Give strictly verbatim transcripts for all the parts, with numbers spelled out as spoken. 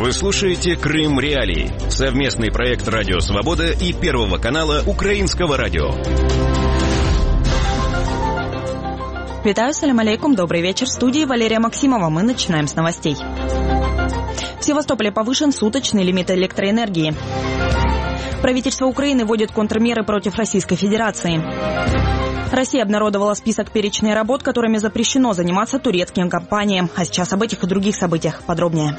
Вы слушаете «Крым Реалии» — совместный проект «Радио Свобода» и Первого канала Украинского радио. Витаю, салям алейкум, добрый вечер. В студии Валерия Максимова. Мы начинаем с новостей. В Севастополе повышен суточный лимит электроэнергии. Правительство Украины вводит контрмеры против Российской Федерации. Россия обнародовала список перечней работ, которыми запрещено заниматься турецким компаниям. А сейчас об этих и других событиях подробнее.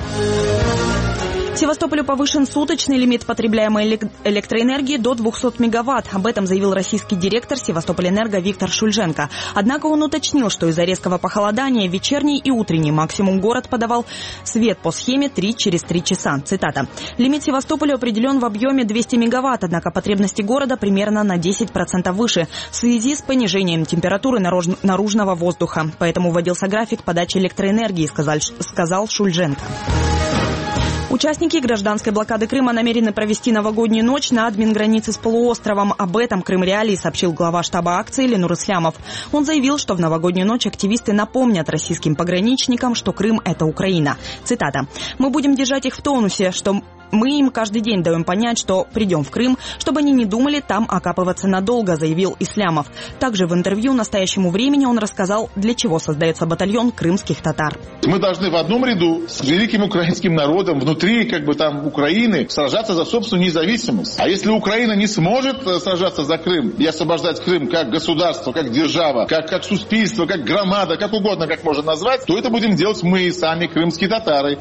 В Севастополе повышен суточный лимит потребляемой электроэнергии до двухсот мегаватт. Об этом заявил российский директор Севастополенерго Виктор Шульженко. Однако он уточнил, что из-за резкого похолодания вечерний и утренний максимум город подавал свет по схеме три через три часа. Цитата. «Лимит Севастополя определен в объеме двести мегаватт, однако потребности города примерно на десять процентов выше в связи с понижением температуры наружного воздуха. Поэтому вводился график подачи электроэнергии», сказал, сказал Шульженко. Участники гражданской блокады Крыма намерены провести новогоднюю ночь на админгранице с полуостровом. Об этом Крым Реалии сообщил глава штаба акции Ленур Ислямов. Он заявил, что в новогоднюю ночь активисты напомнят российским пограничникам, что Крым – это Украина. Цитата. «Мы будем держать их в тонусе, что мы им каждый день даем понять, что придем в Крым, чтобы они не думали там окапываться надолго», заявил Ислямов. Также в интервью «Настоящему времени» он рассказал, для чего создается батальон крымских татар. Мы должны в одном ряду с великим украинским народом внутри как бы там Украины сражаться за собственную независимость. А если Украина не сможет сражаться за Крым и освобождать Крым как государство, как держава, как, как суспильство, как громада, как угодно, как можно назвать, то это будем делать мы, сами крымские татары.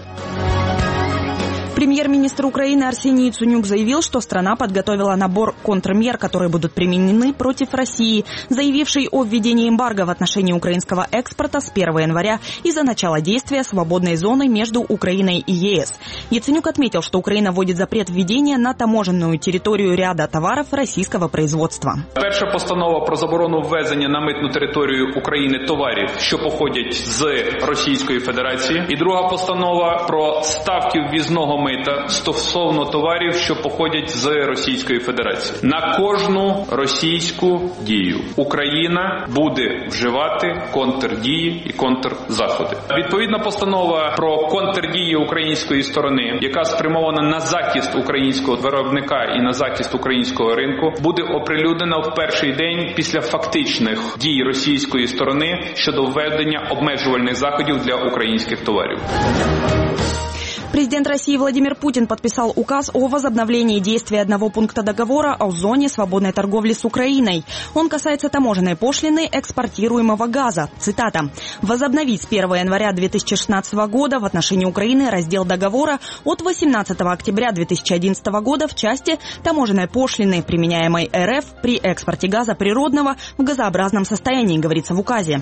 Премьер-министр Украины Арсений Яценюк заявил, что страна подготовила набор контрмер, которые будут применены против России, заявившей о введении эмбарго в отношении украинского экспорта с первого января из-за начала действия свободной зоны между Украиной и ЕС. Яценюк отметил, що Україна вводить запрет введения на таможенную територію ряда товарів російського производства. Перша постанова про заборону ввезення на митну територію України товарів, що походять з Російської Федерації. І друга постанова про ставки ввізного мита стосовно товарів, що походять з Російської Федерації. На кожну російську дію Україна буде вживати контрдії і контрзаходи. Відповідна постанова про контрдії української сторони, яка спрямована на захист українського виробника і на захист українського ринку, буде оприлюднена в перший день після фактичних дій російської сторони щодо введення обмежувальних заходів для українських товарів. Президент России Владимир Путин подписал указ о возобновлении действия одного пункта договора о зоне свободной торговли с Украиной. Он касается таможенной пошлины экспортируемого газа. Цитата. «Возобновить с первого января две тысячи шестнадцатого года в отношении Украины раздел договора от восемнадцатого октября две тысячи одиннадцатого года в части таможенной пошлины, применяемой РФ при экспорте газа природного в газообразном состоянии», говорится в указе.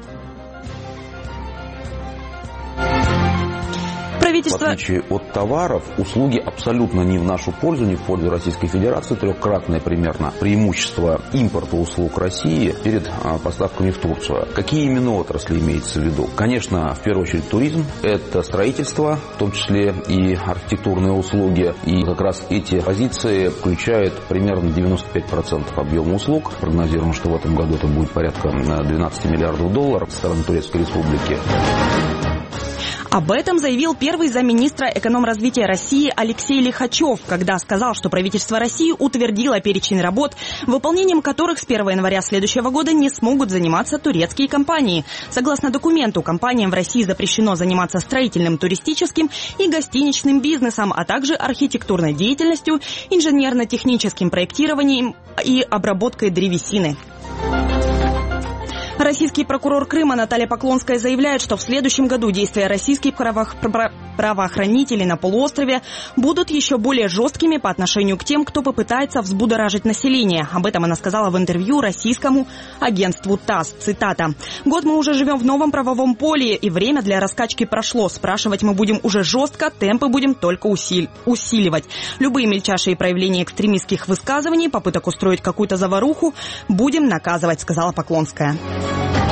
В отличие от товаров, услуги абсолютно не в нашу пользу, не в пользу Российской Федерации. Трехкратное примерно преимущество импорта услуг России перед а, поставками в Турцию. Какие именно отрасли имеется в виду? Конечно, в первую очередь туризм, это строительство, в том числе и архитектурные услуги. И как раз эти позиции включают примерно девяносто пять процентов объема услуг. Прогнозируем, что в этом году это будет порядка двенадцати миллиардов долларов со стороны Турецкой Республики. Об этом заявил первый замминистра экономразвития России Алексей Лихачев, когда сказал, что правительство России утвердило перечень работ, выполнением которых с первого января следующего года не смогут заниматься турецкие компании. Согласно документу, компаниям в России запрещено заниматься строительным, туристическим и гостиничным бизнесом, а также архитектурной деятельностью, инженерно-техническим проектированием и обработкой древесины. Российский прокурор Крыма Наталья Поклонская заявляет, что в следующем году действия российских правоохранителей на полуострове будут еще более жесткими по отношению к тем, кто попытается взбудоражить население. Об этом она сказала в интервью российскому агентству ТАСС. Цитата. «Год мы уже живем в новом правовом поле, и время для раскачки прошло. Спрашивать мы будем уже жестко, темпы будем только усиль... усиливать. Любые мельчайшие проявления экстремистских высказываний, попыток устроить какую-то заваруху будем наказывать», сказала Поклонская.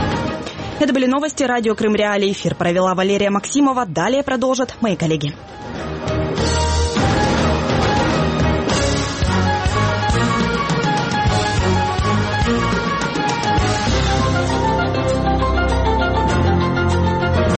Это были новости радио Крым Реалии. Эфир провела Валерия Максимова. Далее продолжат мои коллеги.